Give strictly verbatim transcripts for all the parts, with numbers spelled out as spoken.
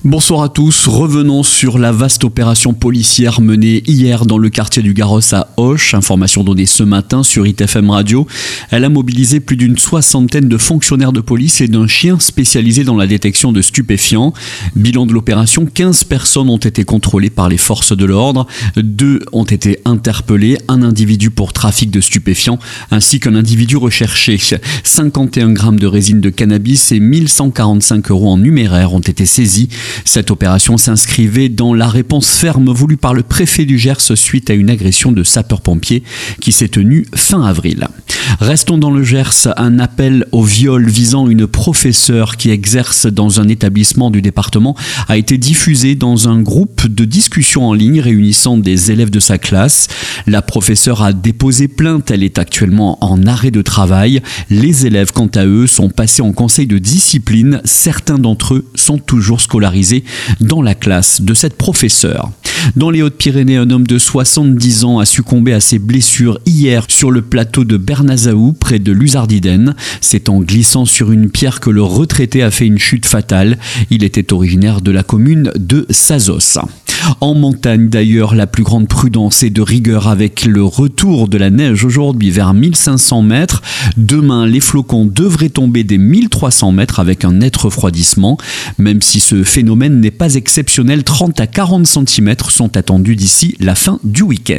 Bonsoir à tous, revenons sur la vaste opération policière menée hier dans le quartier du Garros à Auch. Information donnée ce matin sur I T F M Radio. Elle a mobilisé plus d'une soixantaine de fonctionnaires de police et d'un chien spécialisé dans la détection de stupéfiants. Bilan de l'opération, quinze personnes ont été contrôlées par les forces de l'ordre. Deux ont été interpellées, un individu pour trafic de stupéfiants ainsi qu'un individu recherché. cinquante et un grammes de résine de cannabis et mille cent quarante-cinq euros en numéraire ont été saisis. Cette opération s'inscrivait dans la réponse ferme voulue par le préfet du Gers suite à une agression de sapeurs-pompiers qui s'est tenue fin avril. Restons dans le Gers, un appel au viol visant une professeure qui exerce dans un établissement du département a été diffusé dans un groupe de discussion en ligne réunissant des élèves de sa classe. La professeure a déposé plainte, elle est actuellement en arrêt de travail. Les élèves, quant à eux, sont passés en conseil de discipline. Certains d'entre eux sont toujours scolarisés dans la classe de cette professeure. Dans les Hautes-Pyrénées, un homme de soixante-dix ans a succombé à ses blessures hier sur le plateau de Bernazaou, près de Luzardiden. C'est en glissant sur une pierre que le retraité a fait une chute fatale. Il était originaire de la commune de Sazos. En montagne d'ailleurs, la plus grande prudence et de rigueur avec le retour de la neige aujourd'hui vers mille cinq cents mètres. Demain, les flocons devraient tomber des mille trois cents mètres avec un net refroidissement. Même si ce phénomène n'est pas exceptionnel, trente à quarante centimètres sont attendus d'ici la fin du week-end.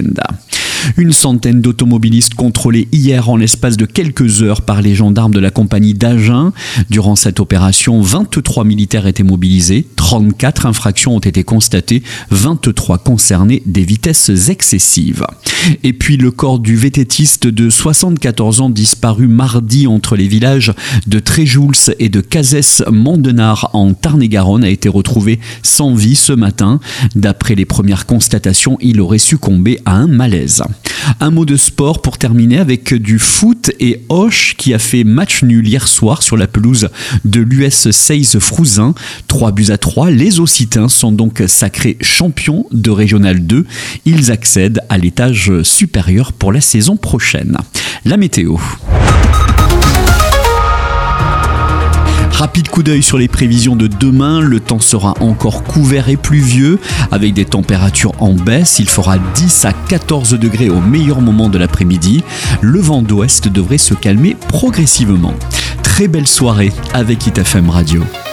Une centaine d'automobilistes contrôlés hier en l'espace de quelques heures par les gendarmes de la compagnie d'Agen. Durant cette opération, vingt-trois militaires étaient mobilisés, trente-quatre infractions ont été constatées, vingt-trois concernaient des vitesses excessives. Et puis le corps du vététiste de soixante-quatorze ans disparu mardi entre les villages de Tréjouls et de Cazès-Mondenard en Tarn-et-Garonne a été retrouvé sans vie ce matin. D'après les premières constatations, il aurait succombé à un malaise. Un mot de sport pour terminer avec du foot et Auch qui a fait match nul hier soir sur la pelouse de l'U S Seize Frouzin. trois buts à trois, les Occitans sont donc sacrés champions de Régional deux. Ils accèdent à l'étage supérieur pour la saison prochaine. La météo. Rapide coup d'œil sur les prévisions de demain, le temps sera encore couvert et pluvieux avec des températures en baisse, il fera dix à quatorze degrés au meilleur moment de l'après-midi. Le vent d'ouest devrait se calmer progressivement. Très belle soirée avec I T F M Radio.